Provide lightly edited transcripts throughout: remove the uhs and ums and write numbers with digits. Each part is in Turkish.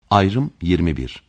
Ayrım 21.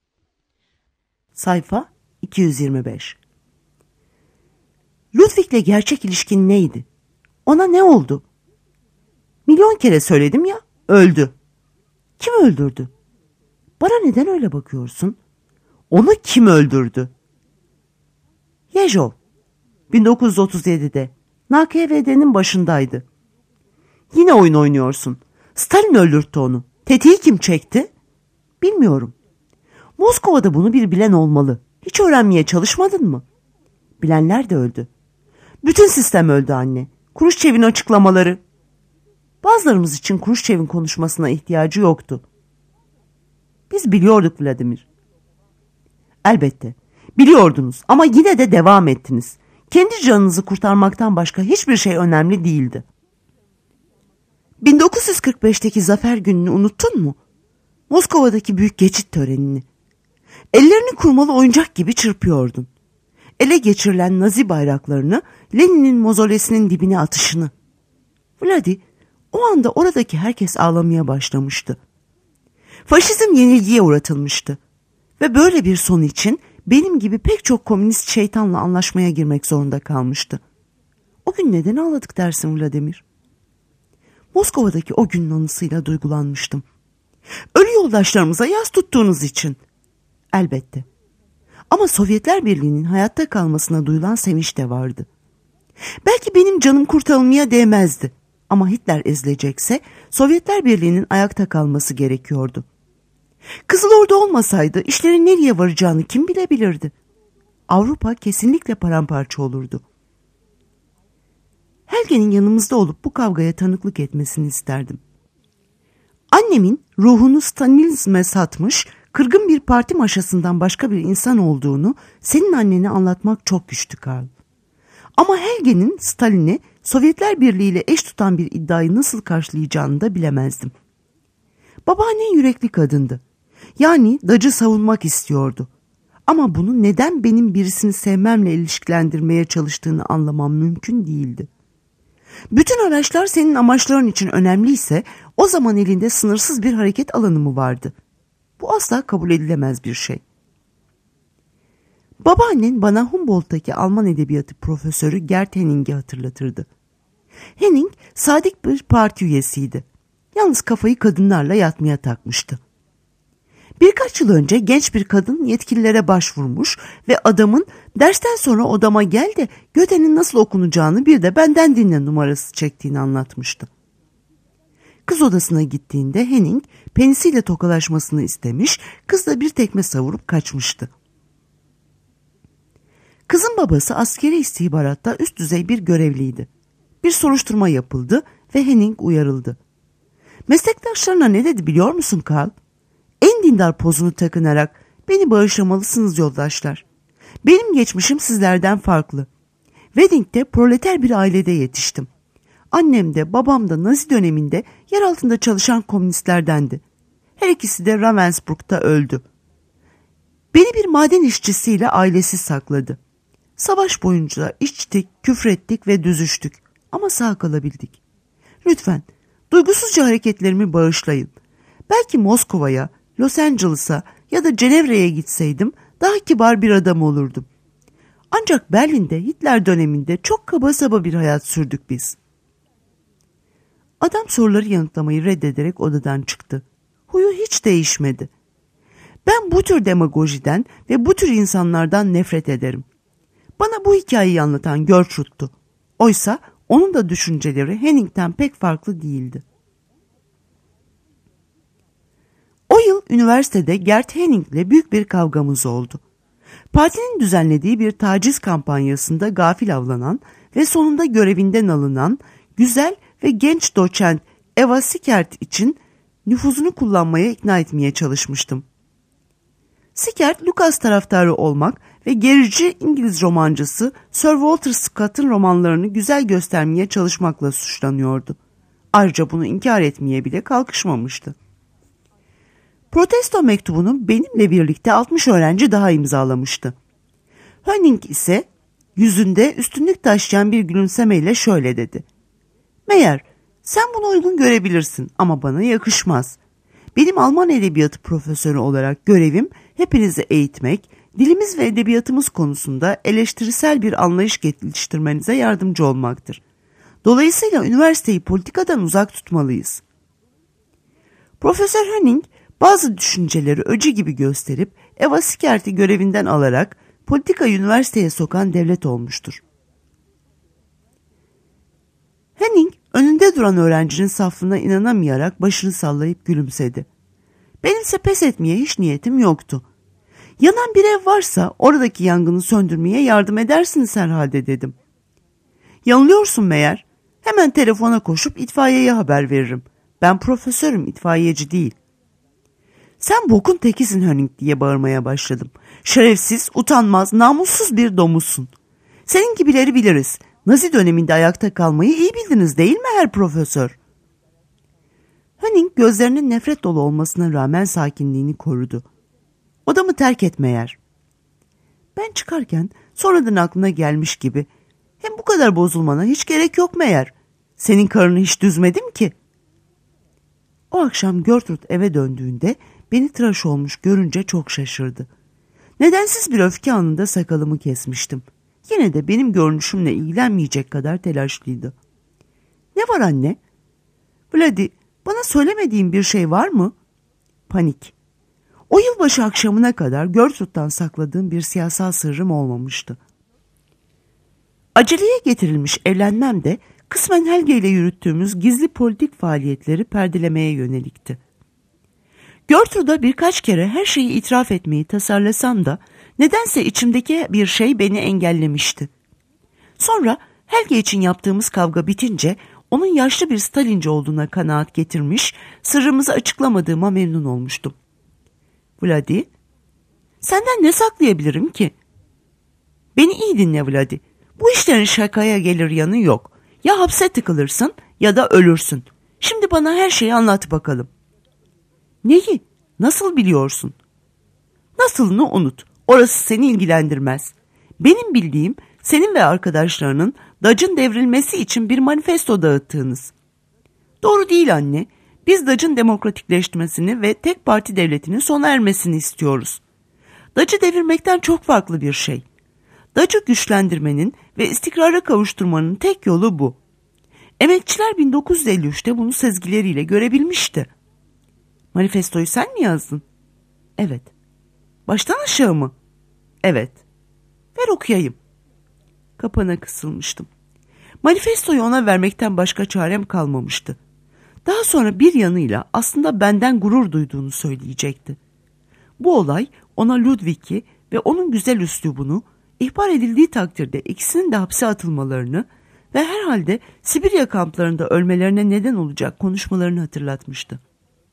Sayfa 225. Ludwig'le gerçek ilişkin neydi? Ona ne oldu? Milyon kere söyledim ya, öldü. Kim öldürdü? Bana neden öyle bakıyorsun? Onu kim öldürdü? Yezhov, 1937'de NKVD'nin başındaydı. Yine oyun oynuyorsun. Stalin öldürttü onu. Tetiği kim çekti? Bilmiyorum. Moskova'da bunu bir bilen olmalı. Hiç öğrenmeye çalışmadın mı? Bilenler de öldü. Bütün sistem öldü anne. Kruşçev'in açıklamaları. Bazılarımız için Kruşçev'in konuşmasına ihtiyacı yoktu. Biz biliyorduk Vladimir. Elbette. Biliyordunuz ama yine de devam ettiniz. Kendi canınızı kurtarmaktan başka hiçbir şey önemli değildi. 1945'teki zafer gününü unuttun mu? Moskova'daki büyük geçit törenini. Ellerini kurmalı oyuncak gibi çırpıyordun. Ele geçirilen Nazi bayraklarını, Lenin'in mozolesinin dibine atışını. Vladi, o anda oradaki herkes ağlamaya başlamıştı. Faşizm yenilgiye uğratılmıştı. Ve böyle bir son için benim gibi pek çok komünist şeytanla anlaşmaya girmek zorunda kalmıştı. O gün neden ağladık dersin Vladimir? Moskova'daki o günün anısıyla duygulanmıştım. Ölü yoldaşlarımıza yas tuttuğunuz için. Elbette. Ama Sovyetler Birliği'nin hayatta kalmasına duyulan sevinç de vardı. Belki benim canım kurtarılmaya değmezdi. Ama Hitler ezilecekse Sovyetler Birliği'nin ayakta kalması gerekiyordu. Kızıl Ordu olmasaydı işlerin nereye varacağını kim bilebilirdi? Avrupa kesinlikle paramparça olurdu. Helge'nin yanımızda olup bu kavgaya tanıklık etmesini isterdim. Annemin ruhunu Stalinizme satmış, kırgın bir parti maşasından başka bir insan olduğunu senin annene anlatmak çok güçtü Karl. Ama Helge'nin Stalin'i Sovyetler Birliği ile eş tutan bir iddiayı nasıl karşılayacağını da bilemezdim. Babaannen yürekli kadındı. Yani Dacı savunmak istiyordu. Ama bunu neden benim birisini sevmemle ilişkilendirmeye çalıştığını anlamam mümkün değildi. Bütün araçlar senin amaçların için önemliyse o zaman elinde sınırsız bir hareket alanı mı vardı? Bu asla kabul edilemez bir şey. Babaannen bana Humboldt'taki Alman edebiyatı profesörü Gert Henning'i hatırlatırdı. Henning sadık bir parti üyesiydi. Yalnız kafayı kadınlarla yatmaya takmıştı. Birkaç yıl önce genç bir kadın yetkililere başvurmuş ve adamın dersten sonra odama gel de Göte'nin nasıl okunacağını bir de benden dinle numarası çektiğini anlatmıştı. Kız odasına gittiğinde Henning penisiyle tokalaşmasını istemiş, kız da bir tekme savurup kaçmıştı. Kızın babası askeri istihbaratta üst düzey bir görevliydi. Bir soruşturma yapıldı ve Henning uyarıldı. Meslektaşlarına ne dedi biliyor musun Karl? En dindar pozunu takınarak beni bağışlamalısınız yoldaşlar. Benim geçmişim sizlerden farklı. Wedding'de proleter bir ailede yetiştim. Annem de babam da Nazi döneminde yer altında çalışan komünistlerdendi. Her ikisi de Ravensbrück'ta öldü. Beni bir maden işçisiyle ailesi sakladı. Savaş boyunca içtik, küfrettik ve düzüştük. Ama sağ kalabildik. Lütfen duygusuzca hareketlerimi bağışlayın. Belki Moskova'ya, Los Angeles'a ya da Cenevre'ye gitseydim daha kibar bir adam olurdum. Ancak Berlin'de Hitler döneminde çok kaba saba bir hayat sürdük biz. Adam soruları yanıtlamayı reddederek odadan çıktı. Huyu hiç değişmedi. Ben bu tür demagojiden ve bu tür insanlardan nefret ederim. Bana bu hikayeyi anlatan Gertrude'tu. Oysa onun da düşünceleri Henning'ten pek farklı değildi. O yıl üniversitede Gert Henning'le büyük bir kavgamız oldu. Partinin düzenlediği bir taciz kampanyasında gafil avlanan ve sonunda görevinden alınan güzel ve genç doçent Eva Sickert için nüfuzunu kullanmaya ikna etmeye çalışmıştım. Sickert, Lucas taraftarı olmak ve gerici İngiliz romancısı Sir Walter Scott'ın romanlarını güzel göstermeye çalışmakla suçlanıyordu. Ayrıca bunu inkar etmeye bile kalkışmamıştı. Protesto mektubunu benimle birlikte 60 öğrenci daha imzalamıştı. Henning ise yüzünde üstünlük taşıyan bir gülümsemeyle şöyle dedi. Meğer sen bunu uygun görebilirsin ama bana yakışmaz. Benim Alman edebiyatı profesörü olarak görevim hepinizi eğitmek, dilimiz ve edebiyatımız konusunda eleştirisel bir anlayış geliştirmenize yardımcı olmaktır. Dolayısıyla üniversiteyi politikadan uzak tutmalıyız. Profesör Henning bazı düşünceleri öcü gibi gösterip Eva Sikert'i görevinden alarak politikayı üniversiteye sokan devlet olmuştur. Henning önünde duran öğrencinin saflığına inanamayarak başını sallayıp gülümsedi. Benimse pes etmeye hiç niyetim yoktu. Yanan bir ev varsa oradaki yangını söndürmeye yardım edersiniz herhalde dedim. Yanılıyorsun meğer. Hemen telefona koşup itfaiyeye haber veririm. Ben profesörüm, itfaiyeci değil. Sen bokun tekisin Henning diye bağırmaya başladım. Şerefsiz, utanmaz, namussuz bir domuzsun. Senin gibileri biliriz. Nazi döneminde ayakta kalmayı iyi bildiniz değil mi her profesör? Henning gözlerinin nefret dolu olmasına rağmen sakinliğini korudu. Odamı terk etme yer. Ben çıkarken sonradan aklına gelmiş gibi, hem bu kadar bozulmana hiç gerek yok meğer. Senin karını hiç düzmedim ki. O akşam Gertrude eve döndüğünde beni tıraş olmuş görünce çok şaşırdı. Nedensiz bir öfke anında sakalımı kesmiştim. Yine de benim görünüşümle ilgilenmeyecek kadar telaşlıydı. Ne var anne? Vladi, bana söylemediğin bir şey var mı? Panik. O yılbaşı akşamına kadar Gertrude'dan sakladığım bir siyasal sırrım olmamıştı. Aceleye getirilmiş evlenmem de kısmen Helge ile yürüttüğümüz gizli politik faaliyetleri perdelemeye yönelikti. Gertrude'a birkaç kere her şeyi itiraf etmeyi tasarlasam da nedense içimdeki bir şey beni engellemişti. Sonra Helge için yaptığımız kavga bitince onun yaşlı bir Stalinci olduğuna kanaat getirmiş, sırrımızı açıklamadığıma memnun olmuştum. Vladi, senden ne saklayabilirim ki? Beni iyi dinle Vladi. Bu işlerin şakaya gelir yanı yok. Ya hapse tıkılırsın ya da ölürsün. Şimdi bana her şeyi anlat bakalım. Neyi? Nasıl biliyorsun? Nasılını unut. Orası seni ilgilendirmez. Benim bildiğim senin ve arkadaşlarının Dac'ın devrilmesi için bir manifesto dağıttığınız. Doğru değil anne. Biz Dac'ın demokratikleşmesini ve tek parti devletinin sona ermesini istiyoruz. Dac'ı devirmekten çok farklı bir şey. Dac'ı güçlendirmenin ve istikrara kavuşturmanın tek yolu bu. Emekçiler 1953'te bunu sezgileriyle görebilmişti. Manifestoyu sen mi yazdın? Evet. Baştan aşağı mı? Evet. Ver okuyayım. Kapana kısılmıştım. Manifestoyu ona vermekten başka çarem kalmamıştı. Daha sonra bir yanıyla aslında benden gurur duyduğunu söyleyecekti. Bu olay ona Ludwig'i ve onun güzel üslubunu, ihbar edildiği takdirde ikisinin de hapse atılmalarını ve herhalde Sibirya kamplarında ölmelerine neden olacak konuşmalarını hatırlatmıştı.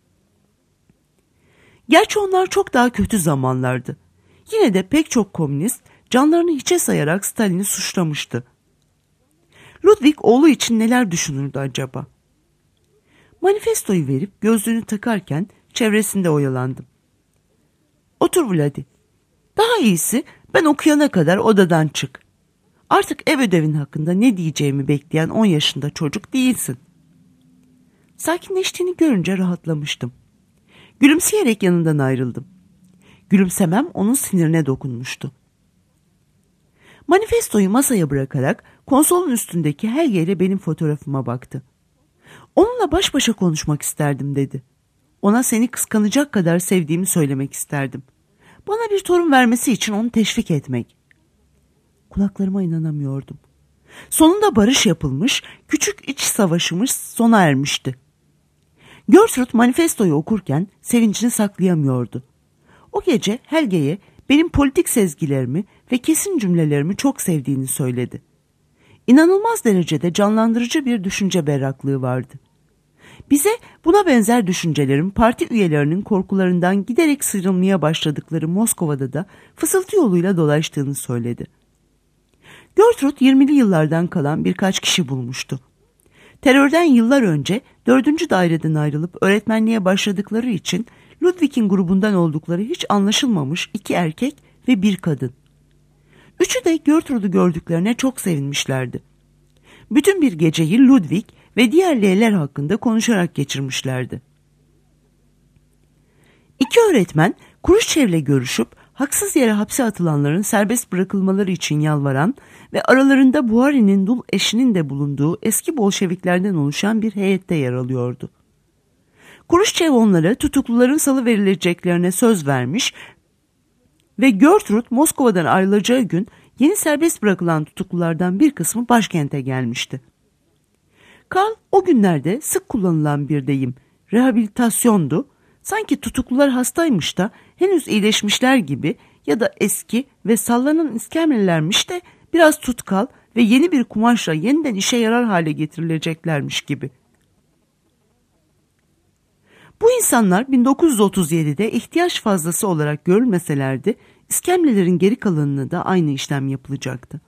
Gerçi onlar çok daha kötü zamanlardı. Yine de pek çok komünist canlarını hiçe sayarak Stalin'i suçlamıştı. Ludwig oğlu için neler düşünürdü acaba? Manifestoyu verip gözlüğünü takarken çevresinde oyalandım. Otur Vladi. Daha iyisi ben okuyana kadar odadan çık. Artık ev ödevin hakkında ne diyeceğimi bekleyen 10 yaşında çocuk değilsin. Sakinleştiğini görünce rahatlamıştım. Gülümseyerek yanından ayrıldım. Gülümsemem onun sinirine dokunmuştu. Manifestoyu masaya bırakarak konsolun üstündeki Helge ile benim fotoğrafıma baktı. Onunla baş başa konuşmak isterdim dedi. Ona seni kıskanacak kadar sevdiğimi söylemek isterdim. Bana bir torun vermesi için onu teşvik etmek. Kulaklarıma inanamıyordum. Sonunda barış yapılmış, küçük iç savaşımız sona ermişti. Gertrude manifestoyu okurken sevincini saklayamıyordu. O gece Helge'ye benim politik sezgilerimi ve kesin cümlelerimi çok sevdiğini söyledi. İnanılmaz derecede canlandırıcı bir düşünce berraklığı vardı. Bize buna benzer düşüncelerin parti üyelerinin korkularından giderek sıyrılmaya başladıkları Moskova'da da fısıltı yoluyla dolaştığını söyledi. Gertrude 20'li yıllardan kalan birkaç kişi bulmuştu. Terörden yıllar önce 4. daireden ayrılıp öğretmenliğe başladıkları için Ludwig'in grubundan oldukları hiç anlaşılmamış 2 erkek ve 1 kadın. Üçü de Gertrude'u gördüklerine çok sevinmişlerdi. Bütün bir geceyi Ludwig ve diğer L'ler hakkında konuşarak geçirmişlerdi. İki öğretmen Kruşçev'le görüşüp haksız yere hapse atılanların serbest bırakılmaları için yalvaran ve aralarında Buhari'nin dul eşinin de bulunduğu eski Bolşeviklerden oluşan bir heyette yer alıyordu. Kruşçev onlara tutukluların salıverileceklerine söz vermiş ve Gertrud Moskova'dan ayrılacağı gün yeni serbest bırakılan tutuklulardan bir kısmı başkente gelmişti. Karl o günlerde sık kullanılan bir deyim rehabilitasyondu. Sanki tutuklular hastaymış da henüz iyileşmişler gibi ya da eski ve sallanan iskemlelermiş de biraz tutkal ve yeni bir kumaşla yeniden işe yarar hale getirileceklermiş gibi. Bu insanlar 1937'de ihtiyaç fazlası olarak görülmeselerdi, iskemlelerin geri kalanına da aynı işlem yapılacaktı.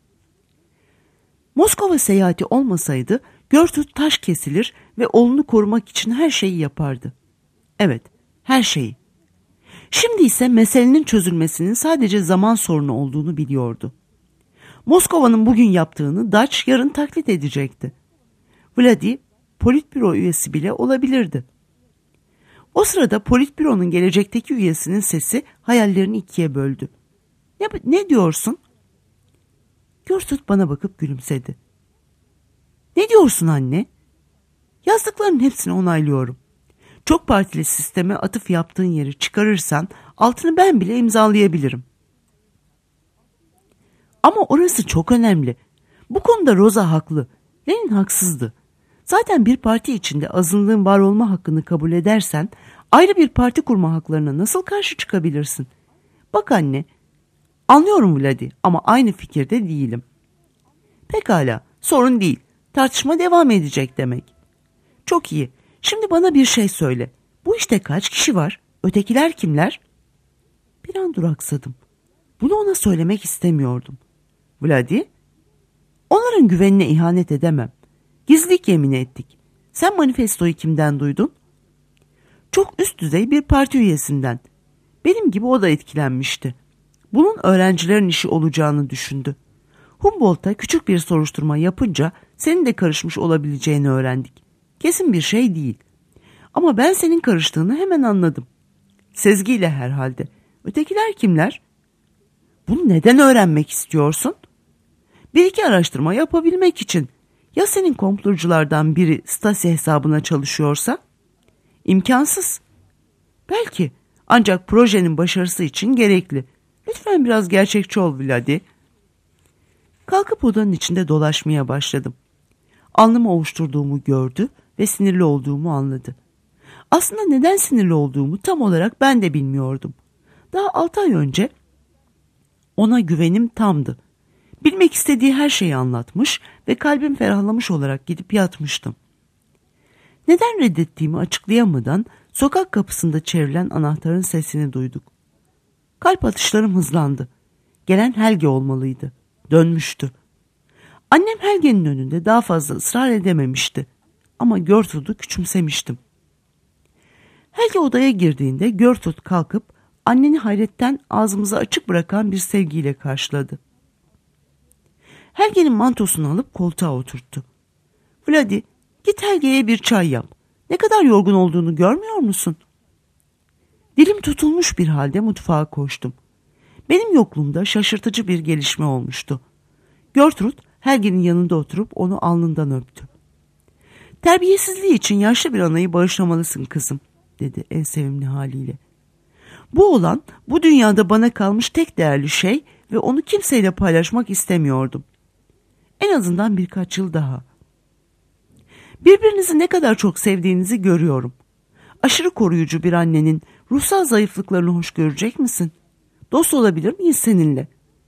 Moskova seyahati olmasaydı Gertrud taş kesilir ve oğlunu korumak için her şeyi yapardı. Evet, her şeyi. Şimdi ise meselenin çözülmesinin sadece zaman sorunu olduğunu biliyordu. Moskova'nın bugün yaptığını Dutch yarın taklit edecekti. Vladi, politbüro üyesi bile olabilirdi. O sırada politbüronun gelecekteki üyesinin sesi hayallerini ikiye böldü. Ne diyorsun? Gertrud bana bakıp gülümsedi. Ne diyorsun anne? Yazdıklarının hepsini onaylıyorum. Çok partili sisteme atıf yaptığın yeri çıkarırsan altını ben bile imzalayabilirim. Ama orası çok önemli. Bu konuda Rosa haklı. Lenin haksızdı. Zaten bir parti içinde azınlığın var olma hakkını kabul edersen ayrı bir parti kurma haklarına nasıl karşı çıkabilirsin? Bak anne, anlıyorum Vladi ama aynı fikirde değilim. Pekala, sorun değil. Tartışma devam edecek demek. Çok iyi. Şimdi bana bir şey söyle. Bu işte kaç kişi var? Ötekiler kimler? Bir an duraksadım. Bunu ona söylemek istemiyordum. Vladi, onların güvenine ihanet edemem. Gizlilik yemini ettik. Sen manifestoyu kimden duydun? Çok üst düzey bir parti üyesinden. Benim gibi o da etkilenmişti. Bunun öğrencilerin işi olacağını düşündü. Humboldt'a küçük bir soruşturma yapınca senin de karışmış olabileceğini öğrendik. Kesin bir şey değil. Ama ben senin karıştığını hemen anladım. Sezgiyle herhalde. Ötekiler kimler? Bunu neden öğrenmek istiyorsun? Bir iki araştırma yapabilmek için. Ya senin komploculardan biri Stasi hesabına çalışıyorsa? İmkansız. Belki. Ancak projenin başarısı için gerekli. Lütfen biraz gerçekçi ol Vladi. Kalkıp odanın içinde dolaşmaya başladım. Alnımı ovuşturduğumu gördü ve sinirli olduğumu anladı. Aslında neden sinirli olduğumu tam olarak ben de bilmiyordum. Daha 6 ay önce ona güvenim tamdı. Bilmek istediği her şeyi anlatmış ve kalbim ferahlamış olarak gidip yatmıştım. Neden reddettiğimi açıklayamadan sokak kapısında çevrilen anahtarın sesini duyduk. Kalp atışlarım hızlandı. Gelen Helge olmalıydı. Dönmüştü. Annem Helge'nin önünde daha fazla ısrar edememişti. Ama Gertrud'u küçümsemiştim. Helge odaya girdiğinde Gertrud kalkıp anneni hayretten ağzımızı açık bırakan bir sevgiyle karşıladı. Helge'nin mantosunu alıp koltuğa oturttu. Vladi, git Helge'ye bir çay yap. Ne kadar yorgun olduğunu görmüyor musun? Dilim tutulmuş bir halde mutfağa koştum. Benim yokluğumda şaşırtıcı bir gelişme olmuştu. Gertrud Helge'nin yanında oturup onu alnından öptü. Terbiyesizliği için yaşlı bir anayı bağışlamalısın kızım, dedi en sevimli haliyle. Bu olan bu dünyada bana kalmış tek değerli şey ve onu kimseyle paylaşmak istemiyordum. En azından birkaç yıl daha. Birbirinizi ne kadar çok sevdiğinizi görüyorum. Aşırı koruyucu bir annenin ruhsal zayıflıklarını hoş görecek misin? Dost olabilir miyiz seninle?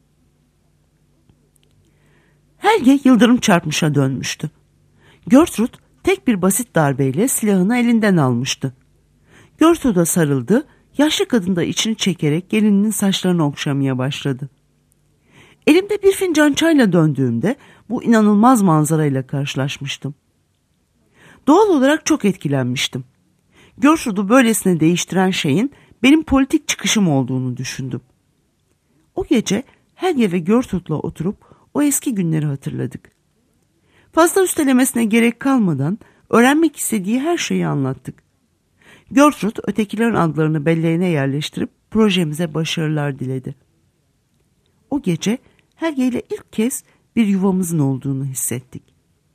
Helge yıldırım çarpmışa dönmüştü. Gertrud tek bir basit darbeyle silahını elinden almıştı. Gertrud'a sarıldı, yaşlı kadın da içini çekerek gelininin saçlarını okşamaya başladı. Elimde bir fincan çayla döndüğümde bu inanılmaz manzarayla karşılaşmıştım. Doğal olarak çok etkilenmiştim. Gertrud'u böylesine değiştiren şeyin benim politik çıkışım olduğunu düşündüm. O gece Helge ve Gertrud'la oturup o eski günleri hatırladık. Fazla üstelemesine gerek kalmadan öğrenmek istediği her şeyi anlattık. Gertrude ötekilerin adlarını belleğine yerleştirip projemize başarılar diledi. O gece Helge ile ilk kez bir yuvamızın olduğunu hissettik.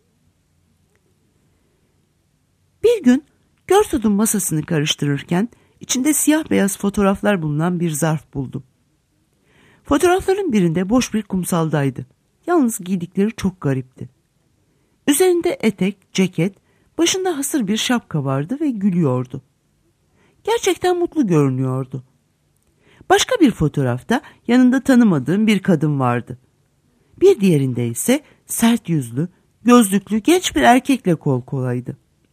Bir gün Gertrude'un masasını karıştırırken içinde siyah beyaz fotoğraflar bulunan bir zarf buldum. Fotoğrafların birinde boş bir kumsaldaydı. Yalnız giydikleri çok garipti. Üzerinde etek, ceket, başında hasır bir şapka vardı ve gülüyordu. Gerçekten mutlu görünüyordu. Başka bir fotoğrafta yanında tanımadığım bir kadın vardı. Bir diğerinde ise sert yüzlü, gözlüklü genç bir erkekle kol kolaydı.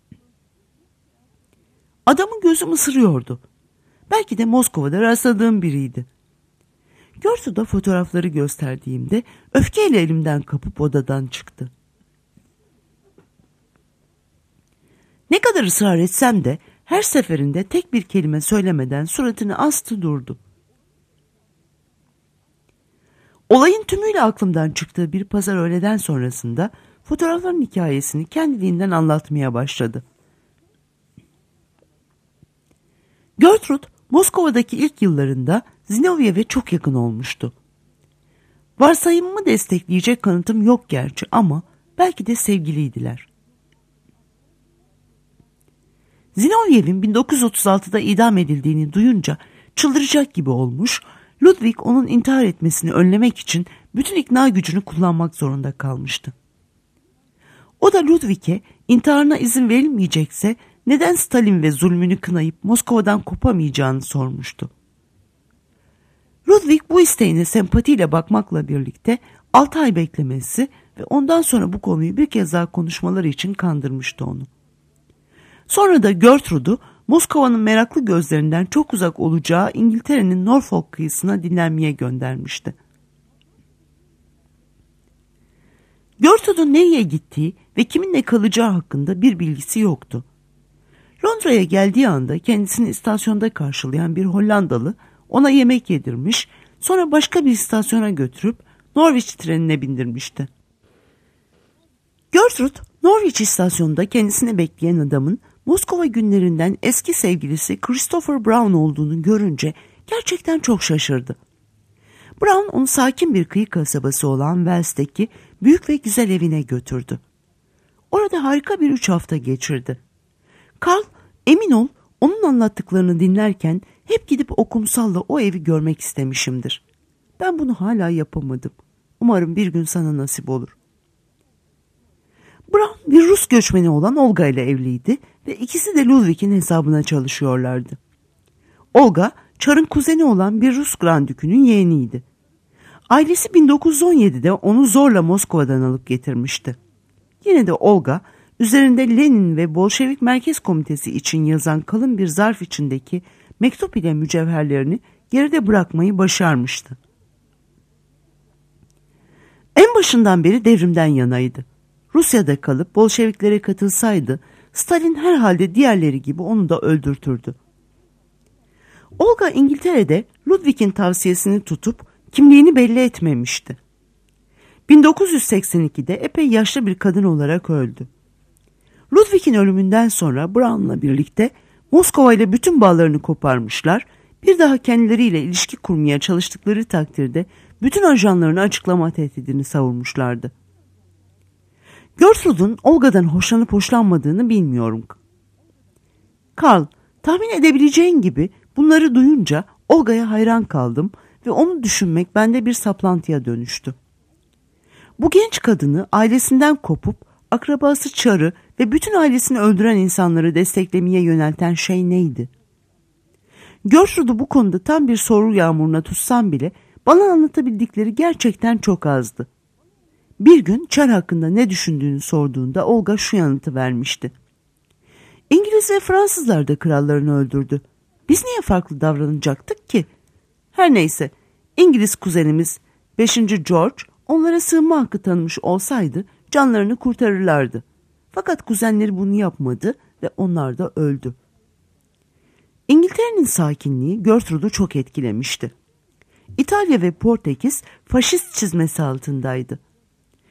Adamın gözüm ısırıyordu. Belki de Moskova'da rastladığım biriydi. Gertrude'a fotoğrafları gösterdiğimde öfkeyle elimden kapıp odadan çıktı. Ne kadar ısrar etsem de her seferinde tek bir kelime söylemeden suratını astı durdu. Olayın tümüyle aklımdan çıktığı bir pazar öğleden sonrasında fotoğrafların hikayesini kendiliğinden anlatmaya başladı. Gertrude, Moskova'daki ilk yıllarında Zinovyev'e çok yakın olmuştu. Varsayımımı destekleyecek kanıtım yok gerçi ama belki de sevgiliydiler. Zinovyev'in 1936'da idam edildiğini duyunca çıldıracak gibi olmuş, Ludwig onun intihar etmesini önlemek için bütün ikna gücünü kullanmak zorunda kalmıştı. O da Ludwig'e intiharına izin verilmeyecekse neden Stalin ve zulmünü kınayıp Moskova'dan kopamayacağını sormuştu. Ludwig bu isteğine sempatiyle bakmakla birlikte 6 ay beklemesi ve ondan sonra bu konuyu bir kez daha konuşmaları için kandırmıştı onu. Sonra da Gertrude'u Moskova'nın meraklı gözlerinden çok uzak olacağı İngiltere'nin Norfolk kıyısına dinlenmeye göndermişti. Gertrude'un nereye gittiği ve kiminle kalacağı hakkında bir bilgisi yoktu. Londra'ya geldiği anda kendisini istasyonda karşılayan bir Hollandalı ona yemek yedirmiş, sonra başka bir istasyona götürüp Norwich trenine bindirmişti. Gertrude, Norwich istasyonunda kendisini bekleyen adamın Moskova günlerinden eski sevgilisi Christopher Brown olduğunu görünce gerçekten çok şaşırdı. Brown onu sakin bir kıyı kasabası olan Wells'teki büyük ve güzel evine götürdü. Orada harika bir 3 hafta geçirdi. Karl, emin ol, onun anlattıklarını dinlerken hep gidip o kumsalla o evi görmek istemişimdir. Ben bunu hala yapamadım. Umarım bir gün sana nasip olur. Brown bir Rus göçmeni olan Olga ile evliydi ve ikisi de Ludwig'in hesabına çalışıyorlardı. Olga, Çar'ın kuzeni olan bir Rus grandükünün yeğeniydi. Ailesi 1917'de onu zorla Moskova'dan alıp getirmişti. Yine de Olga, üzerinde Lenin ve Bolşevik Merkez Komitesi için yazan kalın bir zarf içindeki mektup ile mücevherlerini geride bırakmayı başarmıştı. En başından beri devrimden yanaydı. Rusya'da kalıp Bolşeviklere katılsaydı Stalin herhalde diğerleri gibi onu da öldürtürdü. Olga İngiltere'de Ludwig'in tavsiyesini tutup kimliğini belli etmemişti. 1982'de epey yaşlı bir kadın olarak öldü. Ludwig'in ölümünden sonra Brown'la birlikte Moskova ile bütün bağlarını koparmışlar, bir daha kendileriyle ilişki kurmaya çalıştıkları takdirde bütün ajanlarını açıklama tehdidini savurmuşlardı. Gertrude'un Olga'dan hoşlanıp hoşlanmadığını bilmiyorum. Karl, tahmin edebileceğin gibi bunları duyunca Olga'ya hayran kaldım ve onu düşünmek bende bir saplantıya dönüştü. Bu genç kadını ailesinden kopup akrabası Çar'ı ve bütün ailesini öldüren insanları desteklemeye yönelten şey neydi? Gertrude'u bu konuda tam bir soru yağmuruna tutsam bile bana anlatabildikleri gerçekten çok azdı. Bir gün Çar hakkında ne düşündüğünü sorduğunda Olga şu yanıtı vermişti. İngiliz ve Fransızlar da krallarını öldürdü. Biz niye farklı davranacaktık ki? Her neyse, İngiliz kuzenimiz 5. George onlara sığınma hakkı tanımış olsaydı canlarını kurtarırlardı. Fakat kuzenleri bunu yapmadı ve onlar da öldü. İngiltere'nin sakinliği Gertrude'u çok etkilemişti. İtalya ve Portekiz faşist çizmesi altındaydı.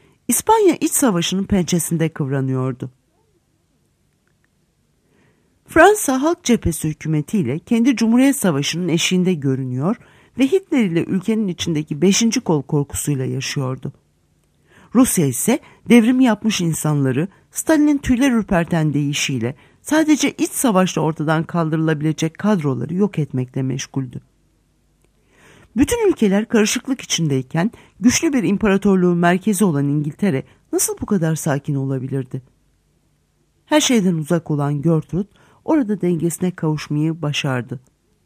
İspanya iç savaşının pençesinde kıvranıyordu. Fransa Halk Cephesi hükümetiyle kendi Cumhuriyet Savaşı'nın eşiğinde görünüyor ve Hitler ile ülkenin içindeki 5. kol korkusuyla yaşıyordu. Rusya ise devrimi yapmış insanları Stalin'in tüyler ürperten deyişiyle sadece iç savaşla ortadan kaldırılabilecek kadroları yok etmekle meşguldü. Bütün ülkeler karışıklık içindeyken güçlü bir imparatorluğun merkezi olan İngiltere nasıl bu kadar sakin olabilirdi? Her şeyden uzak olan Gertrude orada dengesine kavuşmayı başardı.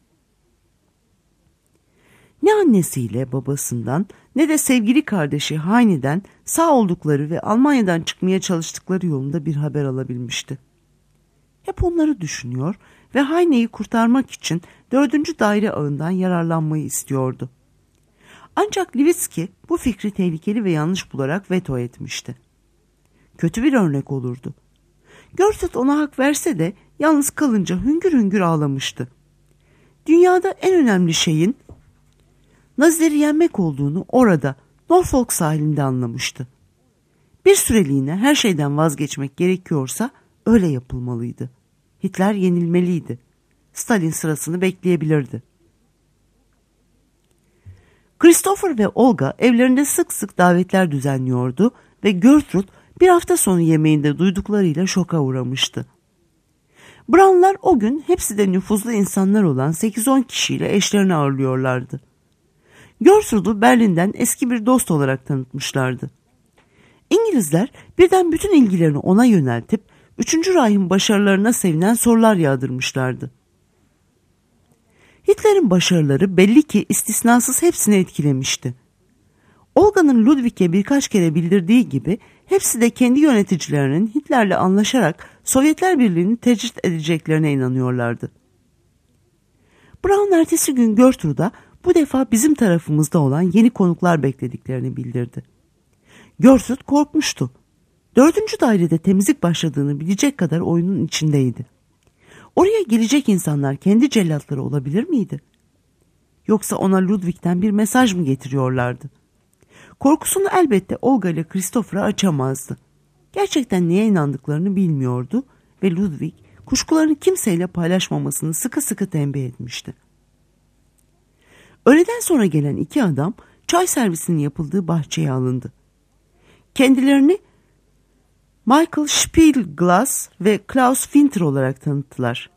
Ne annesiyle babasından ne de sevgili kardeşi Heine'den sağ oldukları ve Almanya'dan çıkmaya çalıştıkları yolunda bir haber alabilmişti. Hep onları düşünüyor ve Heine'yi kurtarmak için 4. daire ağından yararlanmayı istiyordu. Ancak Levitsky bu fikri tehlikeli ve yanlış bularak veto etmişti. Kötü bir örnek olurdu. Gertrude ona hak verse de yalnız kalınca hüngür hüngür ağlamıştı. Dünyada en önemli şeyin Nazileri yenmek olduğunu orada Norfolk sahilinde anlamıştı. Bir süreliğine her şeyden vazgeçmek gerekiyorsa öyle yapılmalıydı. Hitler yenilmeliydi. Stalin sırasını bekleyebilirdi. Christopher ve Olga evlerinde sık sık davetler düzenliyordu ve Gertrude bir hafta sonu yemeğinde duyduklarıyla şoka uğramıştı. Brownlar o gün hepsi de nüfuzlu insanlar olan 8-10 kişiyle eşlerini ağırlıyorlardı. Gertrude'u Berlin'den eski bir dost olarak tanıtmışlardı. İngilizler birden bütün ilgilerini ona yöneltip 3. Reich'in başarılarına sevinen sorular yağdırmışlardı. Hitler'in başarıları belli ki istisnasız hepsini etkilemişti. Olga'nın Ludwig'e birkaç kere bildirdiği gibi hepsi de kendi yöneticilerinin Hitler'le anlaşarak Sovyetler Birliği'ni tecrit edeceklerine inanıyorlardı. Brown ertesi gün Gertrude'a bu defa bizim tarafımızda olan yeni konuklar beklediklerini bildirdi. Gertrude korkmuştu. 4. dairede temizlik başladığını bilecek kadar oyunun içindeydi. Oraya gelecek insanlar kendi cellatları olabilir miydi? Yoksa ona Ludwig'ten bir mesaj mı getiriyorlardı? Korkusunu elbette Olga ile Christopher'a açamazdı. Gerçekten neye inandıklarını bilmiyordu ve Ludwig kuşkularını kimseyle paylaşmamasını sıkı sıkı tembih etmişti. Öğleden sonra gelen 2 adam çay servisinin yapıldığı bahçeye alındı. Kendilerini Michael Spielglass ve Klaus Winter olarak tanıttılar.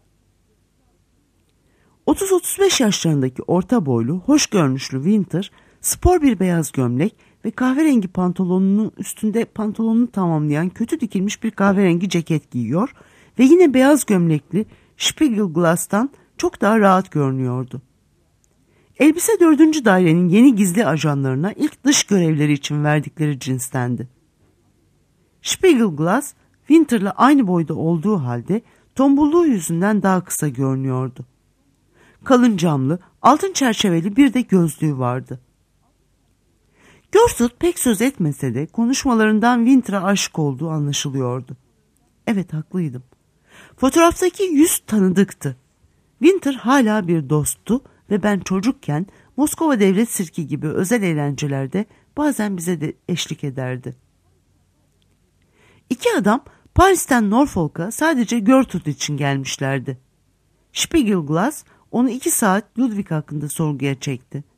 30-35 yaşlarındaki orta boylu, hoş görünüşlü Winter, spor bir beyaz gömlek ve kahverengi pantolonunun üstünde pantolonunu tamamlayan kötü dikilmiş bir kahverengi ceket giyiyor ve yine beyaz gömlekli Spielglass'tan çok daha rahat görünüyordu. Elbise 4. dairenin yeni gizli ajanlarına ilk dış görevleri için verdikleri cinstendi. Spielglass, Winter'la aynı boyda olduğu halde tombulluğu yüzünden daha kısa görünüyordu. Kalın camlı, altın çerçeveli bir de gözlüğü vardı. Gertrude pek söz etmese de konuşmalarından Winter'a aşık olduğu anlaşılıyordu. Evet, haklıydım. Fotoğraftaki yüz tanıdıktı. Winter hala bir dosttu ve ben çocukken Moskova Devlet Sirki gibi özel eğlencelerde bazen bize de eşlik ederdi. 2 adam Paris'ten Norfolk'a sadece Gertrude için gelmişlerdi. Spielglass onu 2 saat Ludwig hakkında sorguya çekti.